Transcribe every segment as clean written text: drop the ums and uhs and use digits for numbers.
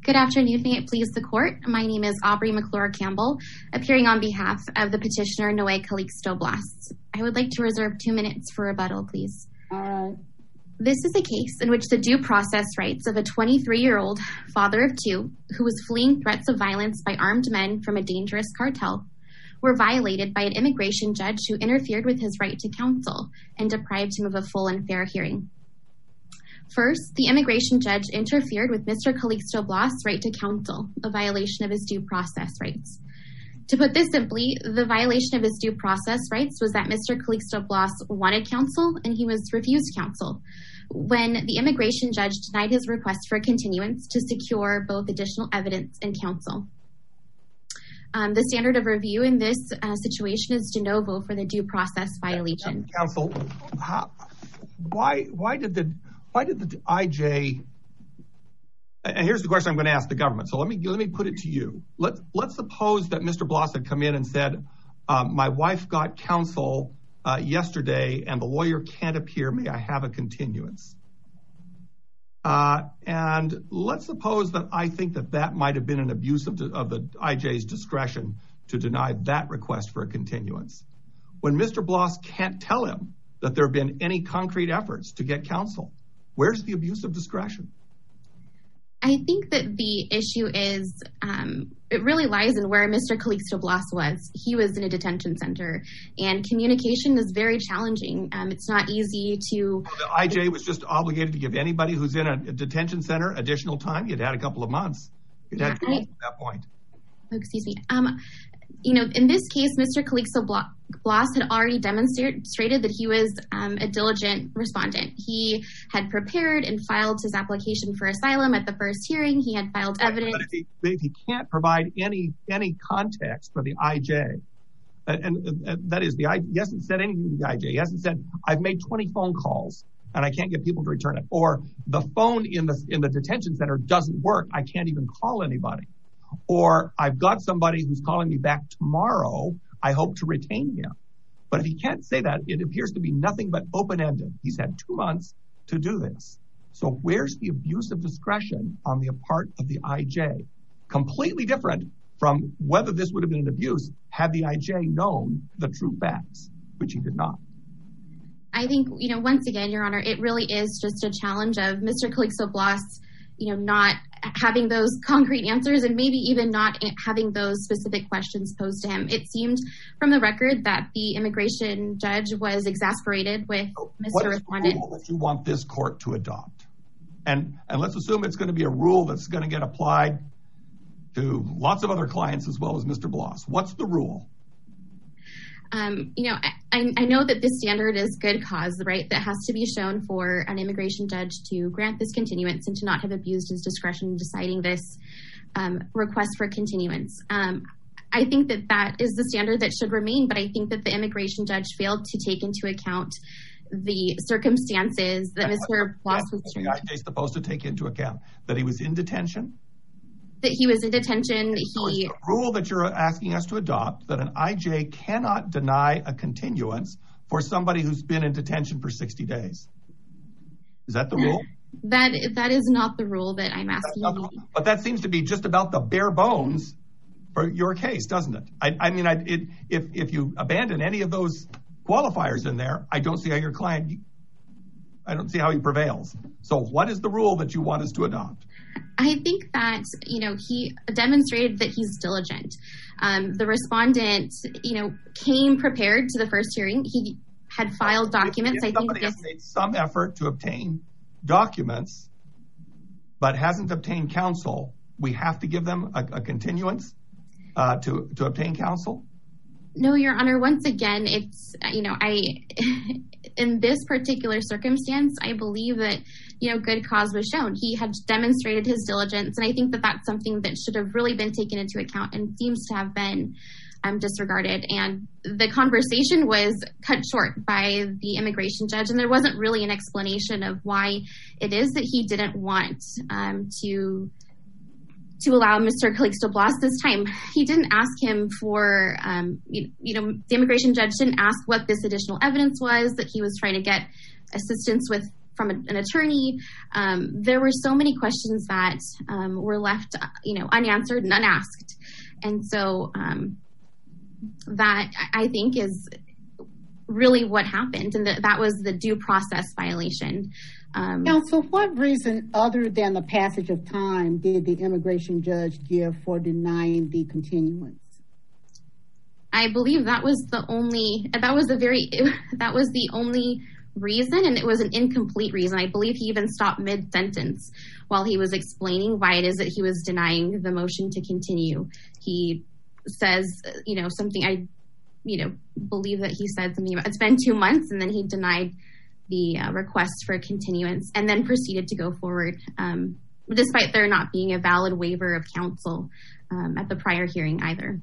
Good afternoon. May it please the court. My name is Aubrey McClure Campbell, appearing on behalf of the petitioner Noe Calixto-Blas. I would like to reserve 2 minutes for rebuttal, please. All right. This is a case in which the due process rights of a 23-year-old father of two who was fleeing threats of violence by armed men from a dangerous cartel were violated by an immigration judge who interfered with his right to counsel and deprived him of a full and fair hearing. First, the immigration judge interfered with Mr. Calixto-Blas' right to counsel, a violation of his due process rights. To put this simply, the violation of his due process rights was that Mr. Calixto-Blas wanted counsel and he was refused counsel when the immigration judge denied his request for continuance to secure both additional evidence and counsel. The standard of review in this situation is de novo for the due process violation. Counsel, why did the IJ, and here's the question I'm going to ask the government, so let me put it to you. Let's suppose that Mr. Blas had come in and said, my wife got counsel yesterday and the lawyer can't appear, may I have a continuance? And let's suppose that I think that might have been an abuse of the IJ's discretion to deny that request for a continuance. When Mr. Blas can't tell him that there have been any concrete efforts to get counsel, where's the abuse of discretion? I think that the issue is, it really lies in where Mr. Calixto-Blas was. He was in a detention center, and communication is very challenging. It's not easy to... The IJ was just obligated to give anybody who's in a detention center additional time. You'd had a couple of months. You'd had 2 months at that point. Excuse me. In this case, Mr. Calixto-Blas had already demonstrated that he was a diligent respondent. He had prepared and filed his application for asylum at the first hearing. He had filed evidence. But if he can't provide any context for the IJ, and that is, he hasn't said anything to the IJ. He hasn't said, I've made 20 phone calls and I can't get people to return it. Or the phone in the detention center doesn't work. I can't even call anybody. Or I've got somebody who's calling me back tomorrow. I hope to retain him. But if he can't say that, it appears to be nothing but open-ended. He's had 2 months to do this. So where's the abuse of discretion on the part of the IJ? Completely different from whether this would have been an abuse had the IJ known the true facts, which he did not. I think, once again, Your Honor, it really is just a challenge of Mr. Calixto-Blas, not having those concrete answers and maybe even not having those specific questions posed to him. It seemed from the record that the immigration judge was exasperated with Mr. Respondent. What is the rule that you want this court to adopt? And let's assume it's going to be a rule that's going to get applied to lots of other clients as well as Mr. Blas. What's the rule? I know that this standard is good cause, right? That has to be shown for an immigration judge to grant this continuance and to not have abused his discretion in deciding this request for continuance. I think that is the standard that should remain, but I think that the immigration judge failed to take into account the circumstances that Mr. Blas was in. The IJ is supposed to take into account that he was in detention? That he was in detention. So it's the rule that you're asking us to adopt that an IJ cannot deny a continuance for somebody who's been in detention for 60 days. Is that the rule? That is not the rule that I'm asking you. But that seems to be just about the bare bones for your case, doesn't it? If you abandon any of those qualifiers in there, I don't see how he prevails. So what is the rule that you want us to adopt? I think that, he demonstrated that he's diligent. The respondent, came prepared to the first hearing. He had filed documents. If somebody has made some effort to obtain documents, but hasn't obtained counsel, we have to give them a continuance to obtain counsel? No, Your Honor. Once again, it's, in this particular circumstance, I believe that, good cause was shown. He had demonstrated his diligence, and I think that that's something that should have really been taken into account and seems to have been disregarded. And the conversation was cut short by the immigration judge, and there wasn't really an explanation of why it is that he didn't want to allow Mr. Calixto-Blas this time. He didn't ask him for, the immigration judge didn't ask what this additional evidence was, that he was trying to get assistance with from an attorney. There were so many questions that were left, unanswered and unasked. And so that, I think, is really what happened. And that was the due process violation. Counsel, what reason other than the passage of time did the immigration judge give for denying the continuance? I believe that was the only reason, and it was an incomplete reason. I believe he even stopped mid-sentence while he was explaining why it is that he was denying the motion to continue. He says, something, I believe that he said something about, it's been 2 months, and then he denied the request for continuance and then proceeded to go forward, despite there not being a valid waiver of counsel at the prior hearing either.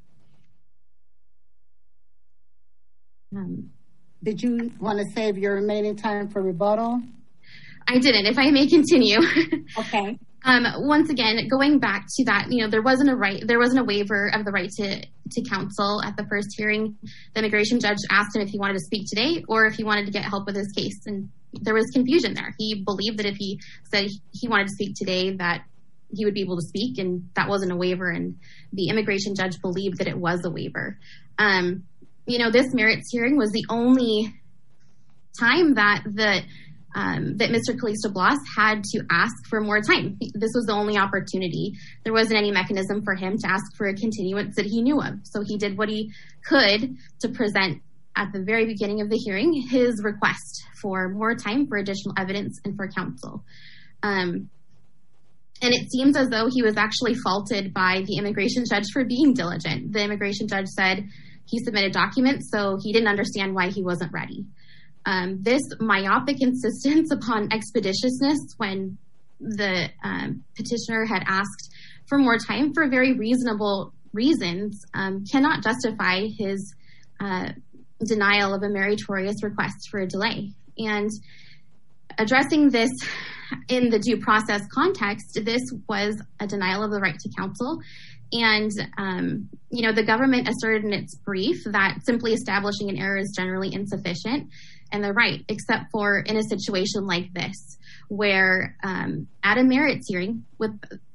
Did you want to save your remaining time for rebuttal? I didn't. If I may continue. Okay. Once again, going back to that, there wasn't a waiver of the right to counsel at the first hearing. The immigration judge asked him if he wanted to speak today or if he wanted to get help with his case. And there was confusion there. He believed that if he said he wanted to speak today, that he would be able to speak, and that wasn't a waiver. And the immigration judge believed that it was a waiver. This merits hearing was the only time that Mr. Calixto-Blas had to ask for more time. This was the only opportunity. There wasn't any mechanism for him to ask for a continuance that he knew of. So he did what he could to present at the very beginning of the hearing his request for more time for additional evidence and for counsel. And it seems as though he was actually faulted by the immigration judge for being diligent. The immigration judge said he submitted documents, so he didn't understand why he wasn't ready. This myopic insistence upon expeditiousness when the petitioner had asked for more time for very reasonable reasons cannot justify his denial of a meritorious request for a delay. And addressing this in the due process context, this was a denial of the right to counsel. And, the government asserted in its brief that simply establishing an error is generally insufficient. And they're right, except for in a situation like this, where at a merits hearing where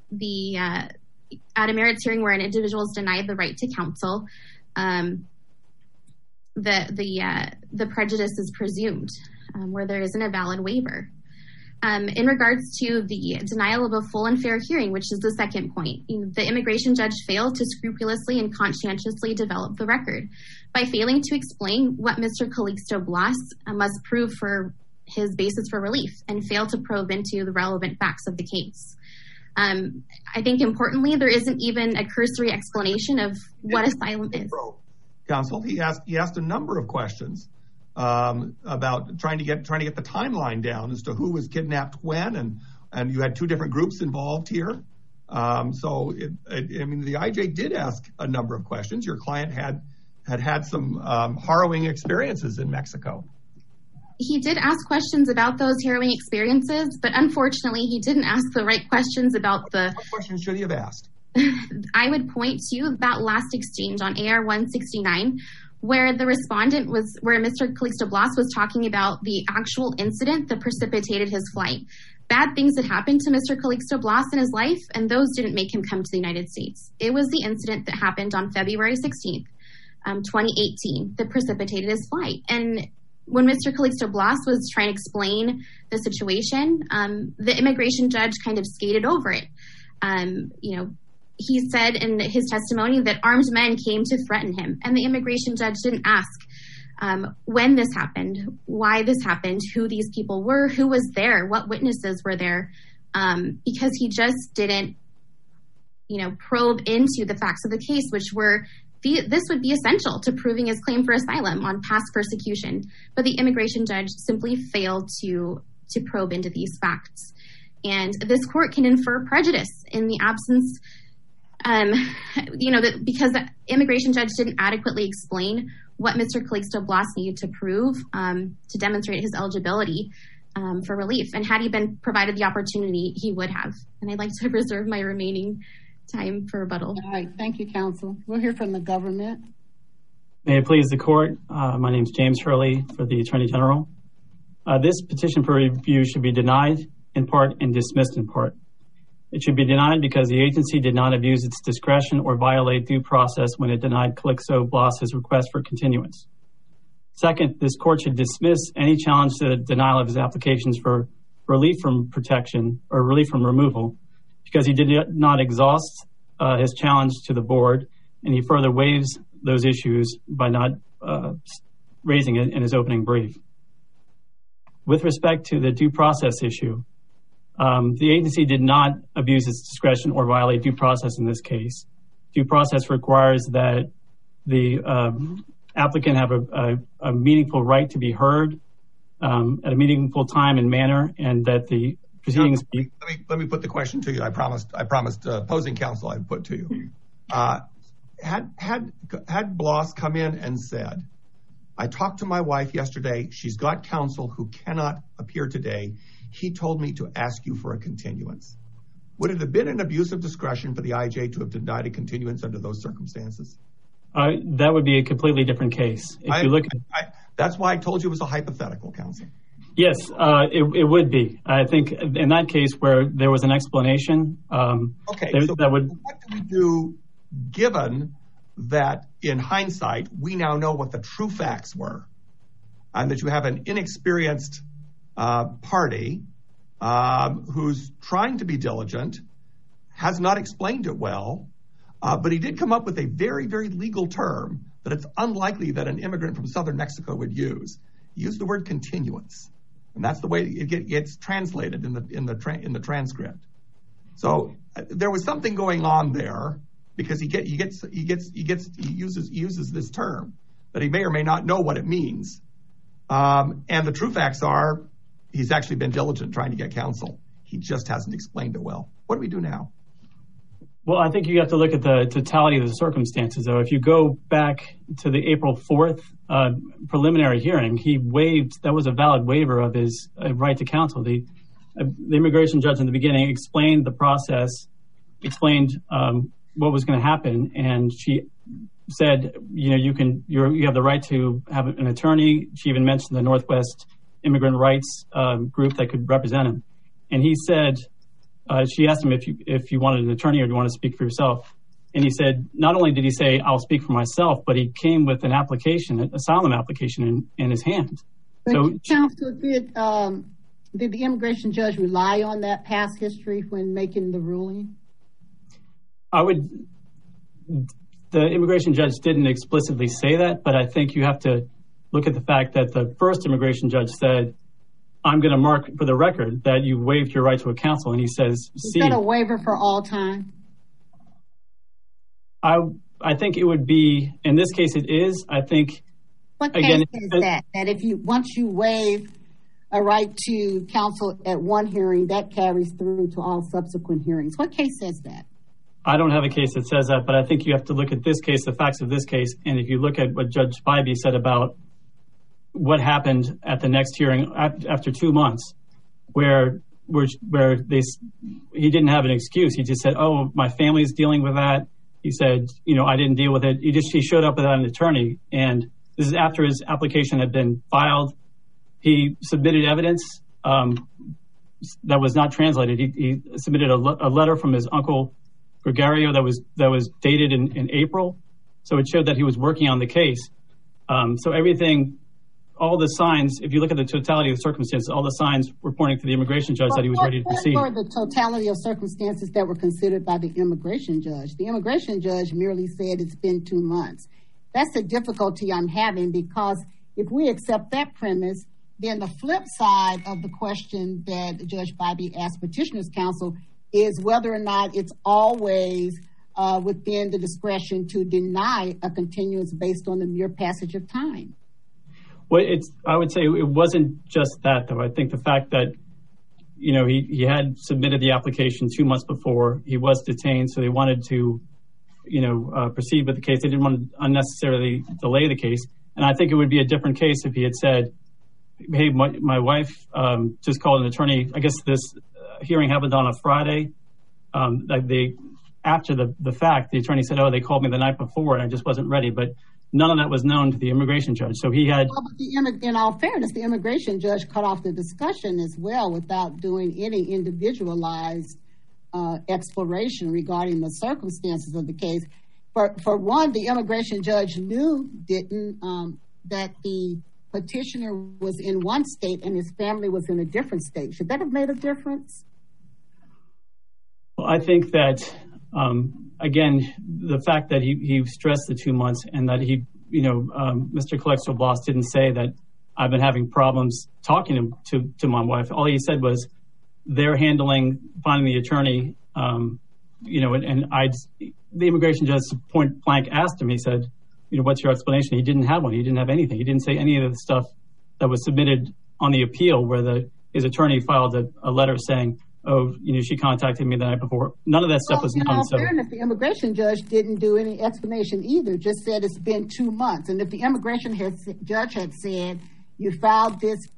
an individual is denied the right to counsel, the prejudice is presumed where there isn't a valid waiver. In regards to the denial of a full and fair hearing, which is the second point, the immigration judge failed to scrupulously and conscientiously develop the record by failing to explain what Mr. Calixto-Blas must prove for his basis for relief and failed to probe into the relevant facts of the case. I think importantly, there isn't even a cursory explanation of what asylum is. Counsel, he asked a number of questions about trying to get the timeline down as to who was kidnapped when, and you had two different groups involved here. The IJ did ask a number of questions. Your client had some harrowing experiences in Mexico. He did ask questions about those harrowing experiences, but unfortunately he didn't ask the right questions about what questions should he have asked? I would point to that last exchange on AR 169, where the respondent where Mr. Calixto-Blas was talking about the actual incident that precipitated his flight. Bad things had happened to Mr. Calixto-Blas in his life, and those didn't make him come to the United States. It was the incident that happened on February 16th, 2018, that precipitated his flight. And when Mr. Calixto-Blas was trying to explain the situation, the immigration judge kind of skated over it. He said in his testimony that armed men came to threaten him, and the immigration judge didn't ask when this happened, why this happened, who these people were, who was there, what witnesses were there, because he just didn't, probe into the facts of the case, which were this would be essential to proving his claim for asylum on past persecution. But the immigration judge simply failed to probe into these facts. And this court can infer prejudice in the absence because the immigration judge didn't adequately explain what Mr. Calixto-Blas needed to prove to demonstrate his eligibility for relief. And had he been provided the opportunity, he would have. And I'd like to reserve my remaining time for rebuttal. All right. Thank you, counsel. We'll hear from the government. May it please the court. My name is James Hurley for the Attorney General. This petition for review should be denied in part and dismissed in part. It should be denied because the agency did not abuse its discretion or violate due process when it denied Calixto Blas's request for continuance. Second, this court should dismiss any challenge to the denial of his applications for relief from protection or relief from removal because he did not exhaust his challenge to the board, and he further waives those issues by not raising it in his opening brief. With respect to the due process issue, the agency did not abuse its discretion or violate due process in this case. Due process requires that the applicant have a meaningful right to be heard at a meaningful time and manner, and that the proceedings be... Let me put the question to you. I promised opposing counsel I'd put to you. Had Blas come in and said, I talked to my wife yesterday. She's got counsel who cannot appear today. He told me to ask you for a continuance. Would it have been an abuse of discretion for the IJ to have denied a continuance under those circumstances? That would be a completely different case. If you look at... That's why I told you it was a hypothetical, counsel. Yes, it would be. I think in that case where there was an explanation... Okay, so what do we do given that in hindsight, we now know what the true facts were, and that you have an inexperienced party who's trying to be diligent, has not explained it well, but he did come up with a very, very legal term that it's unlikely that an immigrant from southern Mexico would use. He used the word continuance, and that's the way it gets translated in the transcript. So there was something going on there, because he uses this term that he may or may not know what it means. And the true facts are he's actually been diligent trying to get counsel. He just hasn't explained it well. What do we do now? Well, I think you have to look at the totality of the circumstances, though. If you go back to the April 4th preliminary hearing, that was a valid waiver of his right to counsel. The immigration judge in the beginning explained the process, explained what was going to happen, and she said, you have the right to have an attorney. She even mentioned the Northwest Immigrant Rights group that could represent him. And he said, she asked him if you wanted an attorney or do you want to speak for yourself. And he said, not only did he say, I'll speak for myself, but he came with an asylum application in his hand. But so, counsel, did the immigration judge rely on that past history when making the ruling? The immigration judge didn't explicitly say that, but I think you have to look at the fact that the first immigration judge said, I'm going to mark for the record that you waived your right to a counsel. And he says, is that a waiver for all time? I think it would be, in this case it is. I think, what case is that? That once you waive a right to counsel at one hearing, that carries through to all subsequent hearings. What case says that? I don't have a case that says that, but I think you have to look at this case, the facts of this case. And if you look at what Judge Bybee said about what happened at the next hearing after 2 months, where he didn't have an excuse. He just said, oh, my family's dealing with that. He said, I didn't deal with it. He showed up without an attorney. And this is after his application had been filed. He submitted evidence that was not translated. He submitted a letter from his uncle Gregorio that was dated in April. So it showed that he was working on the case. So everything, all the signs, if you look at the totality of the circumstances, all the signs were pointing to the immigration judge that he was ready to proceed. What were the totality of circumstances that were considered by the immigration judge? The immigration judge merely said it's been 2 months. That's the difficulty I'm having, because if we accept that premise, then the flip side of the question that Judge Bybee asked Petitioner's Counsel is whether or not it's always within the discretion to deny a continuance based on the mere passage of time. Well, I would say it wasn't just that, though. I think the fact that, he had submitted the application 2 months before, he was detained, so they wanted to, proceed with the case. They didn't want to unnecessarily delay the case. And I think it would be a different case if he had said, hey, my wife just called an attorney. I guess this hearing happened on a Friday. After the fact, the attorney said, oh, they called me the night before and I just wasn't ready. But none of that was known to the immigration judge. So he had... Well, but in all fairness, the immigration judge cut off the discussion as well without doing any individualized exploration regarding the circumstances of the case. For one, the immigration judge didn't that the petitioner was in one state and his family was in a different state. Should that have made a difference? Well, I think that, again, the fact that he stressed the 2 months and that Mr. Calixto-Blas didn't say that I've been having problems talking to my wife. All he said was they're finding the attorney, the immigration judge point blank asked him, he said, what's your explanation? He didn't have one. He didn't have anything. He didn't say any of the stuff that was submitted on the appeal where his attorney filed a letter saying, she contacted me the night before. None of that stuff was known. In all fairness, the immigration judge didn't do any explanation either, just said it's been 2 months. And if the immigration judge had said, you filed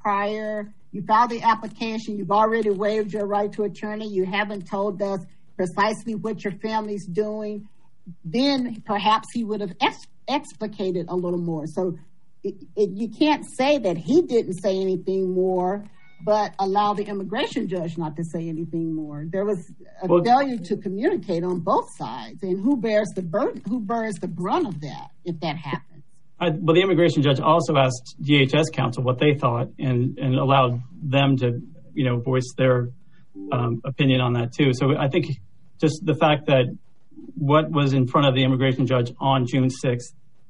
the application, you've already waived your right to attorney, you haven't told us precisely what your family's doing, then perhaps he would have explicated a little more. So you can't say that he didn't say anything more, but allow the immigration judge not to say anything more. There was a failure to communicate on both sides, and who bears the brunt of that if that happens? But the immigration judge also asked DHS counsel what they thought and allowed them to, voice their opinion on that too. So I think just the fact that what was in front of the immigration judge on June 6th,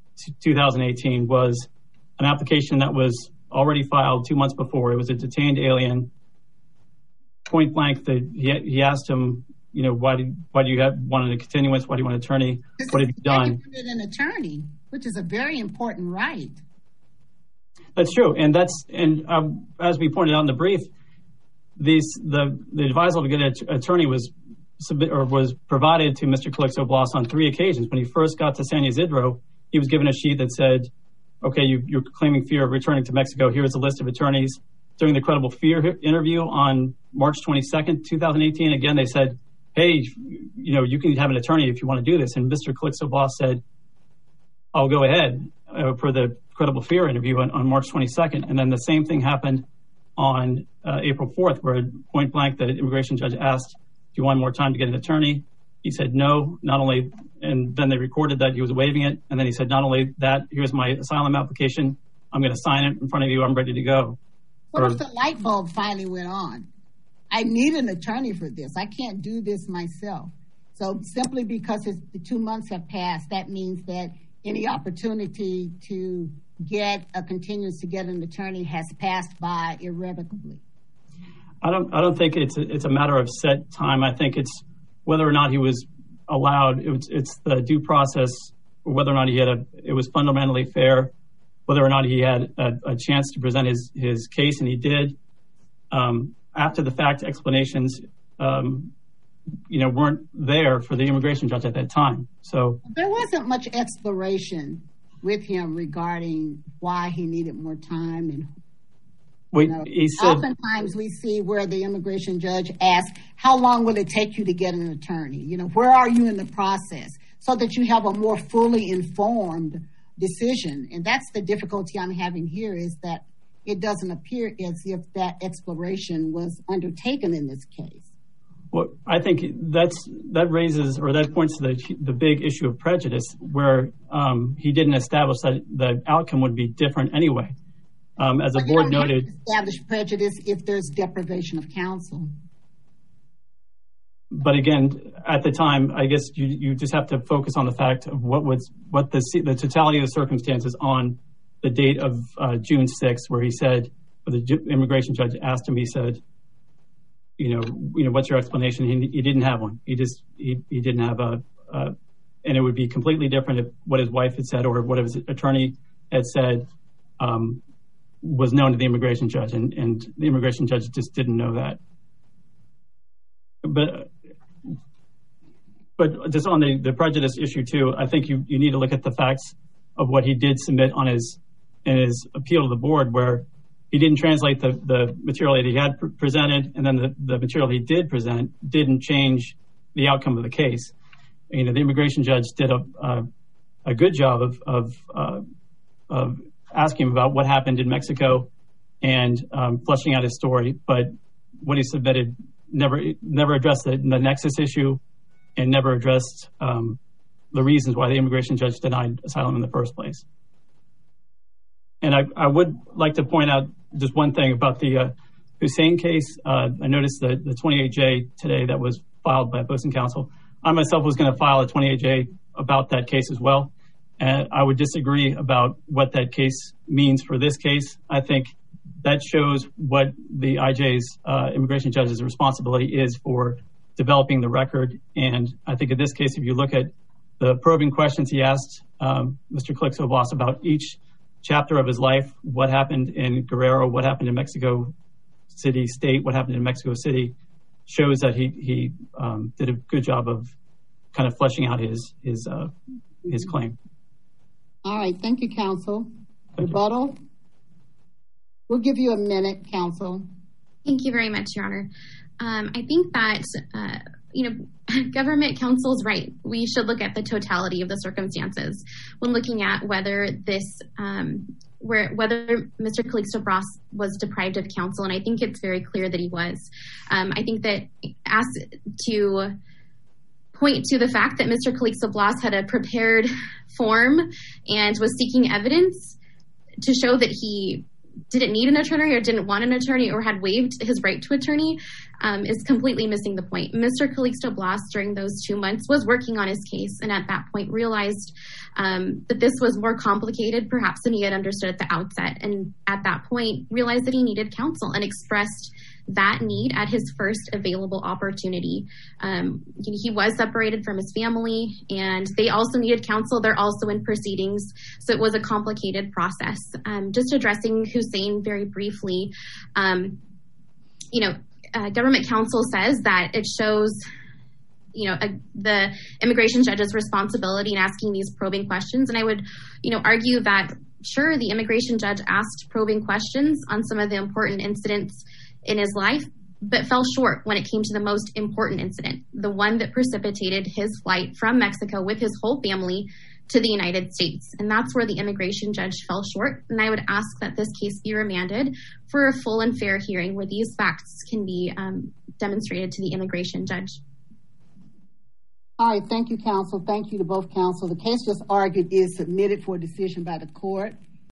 2018 was an application that was already filed 2 months before. It was a detained alien. Point blank, he asked him, why do you want a continuance? Why do you want an attorney? What have you done? An attorney, which is a very important right. That's true, and as we pointed out in the brief, the advisal to get an attorney was provided to Mr. Calixto-Blas on 3 occasions. When he first got to San Ysidro, he was given a sheet that said, okay, you're claiming fear of returning to Mexico. Here's a list of attorneys. During the credible fear interview on March 22nd, 2018, again, they said, hey, you can have an attorney if you want to do this. And Mr. Calixto-Blas said, I'll go ahead for the credible fear interview on March 22nd. And then the same thing happened on April 4th, where point blank, the immigration judge asked, do you want more time to get an attorney? He said no, and then they recorded that he was waiving it. And then he said, not only that, here's my asylum application. I'm going to sign it in front of you. I'm ready to go. What if the light bulb finally went on? I need an attorney for this. I can't do this myself. So simply because the 2 months have passed, that means that any opportunity to get a continuance to get an attorney has passed by irrevocably. I don't think it's a matter of set time. I think it's whether or not he was allowed. It's the due process, or whether or not it was fundamentally fair, whether or not he had a chance to present his case, and he did. After the fact explanations, weren't there for the immigration judge at that time. So there wasn't much exploration with him regarding why he needed more time. And he said, oftentimes we see where the immigration judge asks, how long will it take you to get an attorney? Where are you in the process? So that you have a more fully informed decision. And that's the difficulty I'm having here, is that it doesn't appear as if that exploration was undertaken in this case. Well, I think that points to the big issue of prejudice, where he didn't establish that the outcome would be different anyway. As the board noted, establish prejudice if there's deprivation of counsel. But again, at the time, I guess you just have to focus on the fact of what the totality of the circumstances on the date of June 6th, where he said, the immigration judge asked him, he said, what's your explanation? He didn't have one. He didn't have and it would be completely different if what his wife had said or what his attorney had said was known to the immigration judge, and the immigration judge just didn't know that. But just on the prejudice issue too, I think you need to look at the facts of what he did submit in his appeal to the board, where he didn't translate the material that he had presented, and then the material he did present didn't change the outcome of the case. The immigration judge did a good job of asking him about what happened in Mexico and fleshing out his story. But what he submitted never addressed the nexus issue and never addressed the reasons why the immigration judge denied asylum in the first place. And I would like to point out just one thing about the Hussein case. I noticed the 28J today that was filed by opposing counsel. I myself was going to file a 28J about that case as well. And I would disagree about what that case means for this case. I think that shows what the IJ's immigration judge's responsibility is for developing the record. And I think in this case, if you look at the probing questions he asked Mr. Calixto-Blas about each chapter of his life, what happened in Guerrero, what happened in Mexico City State, what happened in Mexico City, shows that he did a good job of kind of fleshing out his claim. All right. Thank you, counsel. Rebuttal? We'll give you a minute, counsel. Thank you very much, Your Honor. I think that, government counsel's right. We should look at the totality of the circumstances when looking at whether whether Mr. Calixto-Blas was deprived of counsel. And I think it's very clear that he was. I think that to point to the fact that Mr. Calixto-Blas had a prepared form and was seeking evidence to show that he didn't need an attorney or didn't want an attorney or had waived his right to attorney is completely missing the point. Mr. Calixto-Blas during those 2 months was working on his case and at that point realized that this was more complicated perhaps than he had understood at the outset, and at that point realized that he needed counsel and expressed that need at his first available opportunity. He was separated from his family and they also needed counsel. They're also in proceedings. So it was a complicated process. Just addressing Hussein very briefly, government counsel says that it shows the immigration judge's responsibility in asking these probing questions. And I would, argue that sure, the immigration judge asked probing questions on some of the important incidents in his life, but fell short when it came to the most important incident, the one that precipitated his flight from Mexico with his whole family to the United States. And that's where the immigration judge fell short. And I would ask that this case be remanded for a full and fair hearing where these facts can be demonstrated to the immigration judge. All right. Thank you, counsel. Thank you to both counsel. The case just argued is submitted for decision by the court.